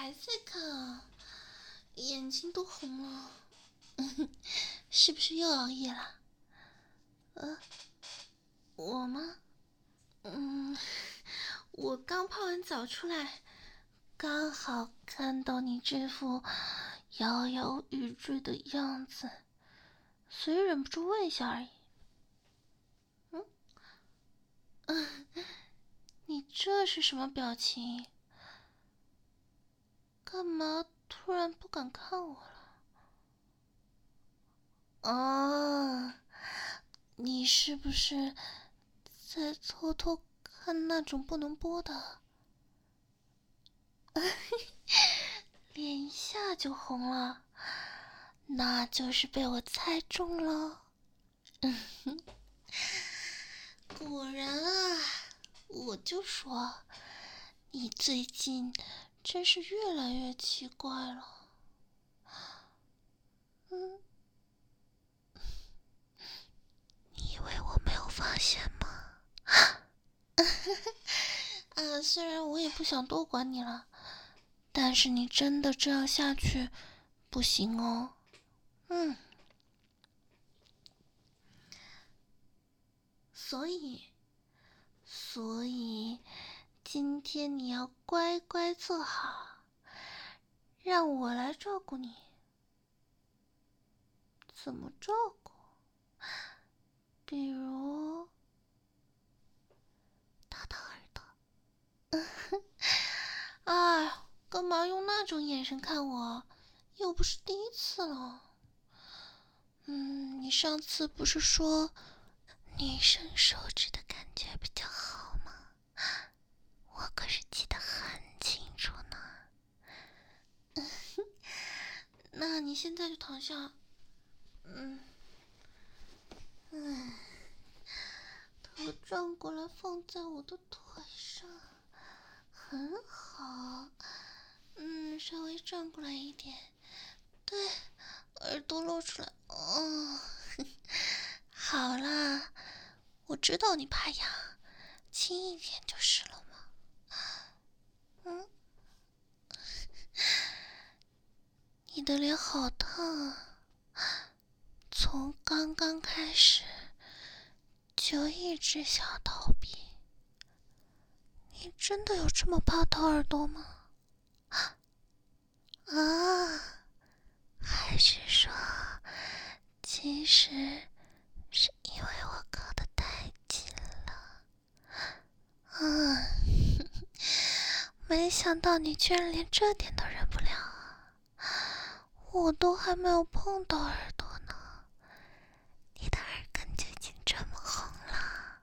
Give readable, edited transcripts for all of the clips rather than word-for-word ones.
还在看啊？眼睛都红了，是不是又熬夜了？我吗？我刚泡完澡出来，刚好看到你这副摇摇欲坠的样子，所以忍不住问一下而已。你这是什么表情？干嘛突然不敢看我了？啊，你是不是在偷偷看那种不能播的？脸一下就红了，那就是被我猜中了。果然啊，我就说你最近真是越来越奇怪了。你以为我没有发现吗？虽然我也不想多管你了，但是你真的这样下去不行哦。所以今天你要乖乖坐好，让我来照顾你。怎么照顾？比如打打耳朵。哎，干嘛用那种眼神看我？又不是第一次了。你上次不是说女生手指的感觉比较好吗？我可是记得很清楚呢。那你现在就躺下。头转过来放在我的腿上，很好。稍微转过来一点，对，耳朵露出来。好啦，我知道你怕痒，轻一点就是了嘛。你的脸好烫啊，从刚刚开始就一直想逃避。你真的有这么怕掏耳朵吗？还是说其实是因为我靠得太近了？没想到你居然连这点都忍不了啊！我都还没有碰到耳朵呢，你的耳根就已经这么红了。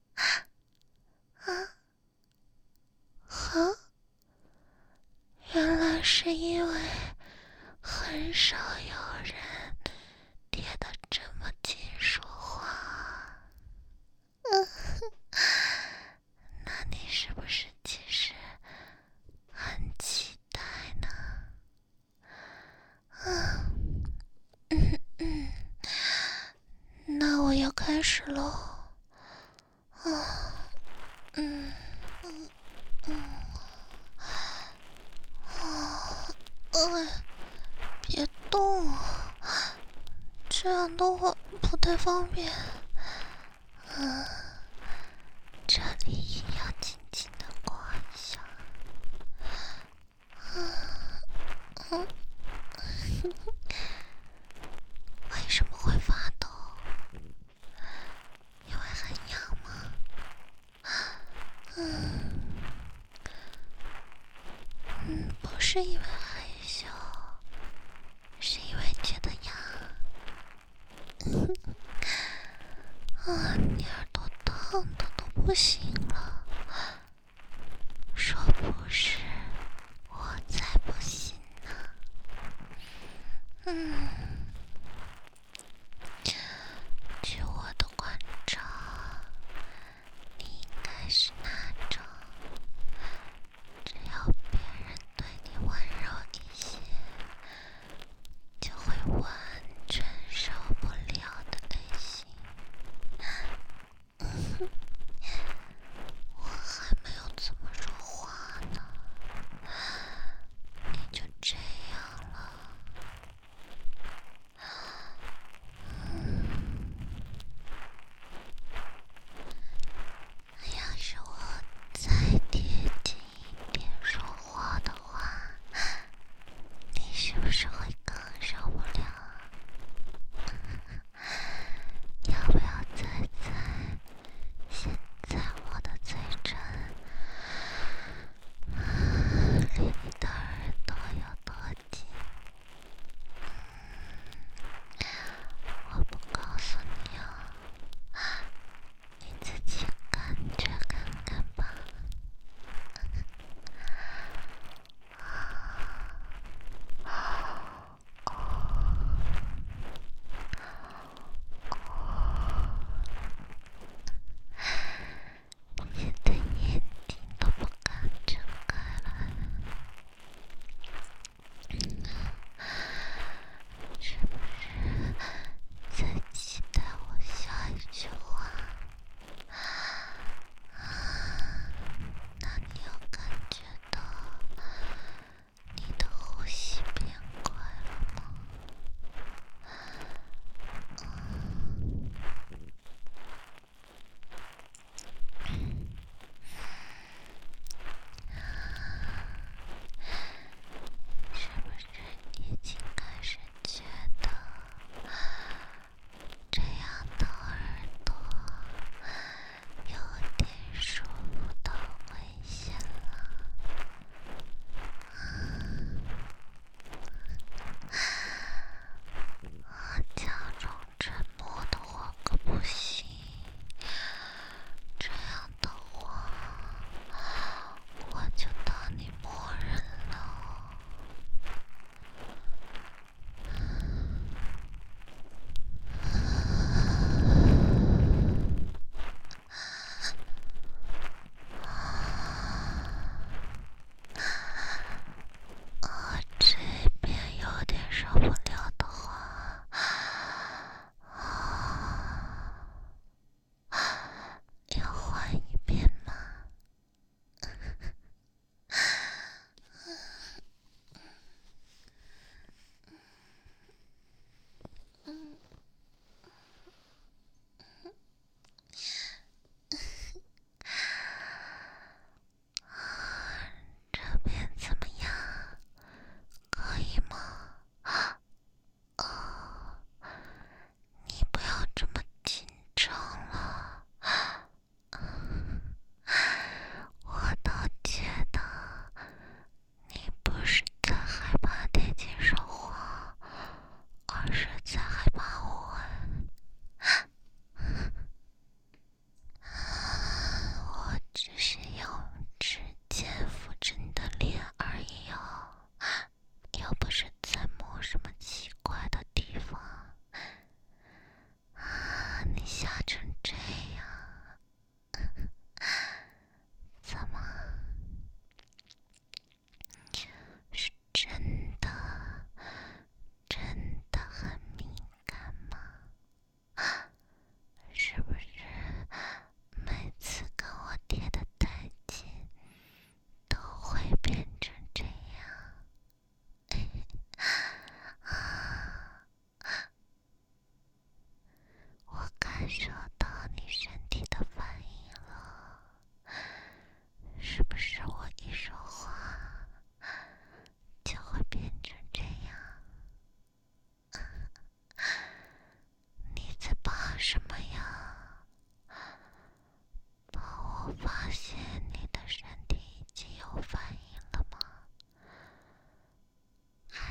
原来是因为很少有人贴得这么近说话。那你是不是其实很期待呢？那我要开始喽。别动啊，这样的话不太方便。这里也要紧紧的刮一下。为什么会发抖？因为很痒吗？不是因为害羞，是因为觉得痒。你耳朵烫的都不行了，说不是我才不信呢。据我的观察，你应该是那种只要别人对你温柔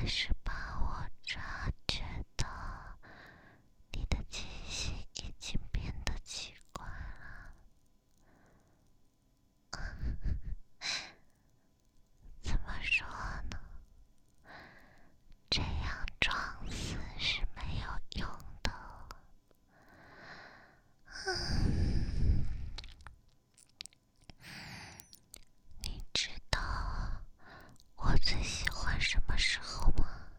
开始把我察觉到你的气息已经变得奇怪了。怎么说呢？这样装死是没有用的。你知道我最喜欢什么时候吗？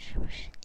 是不是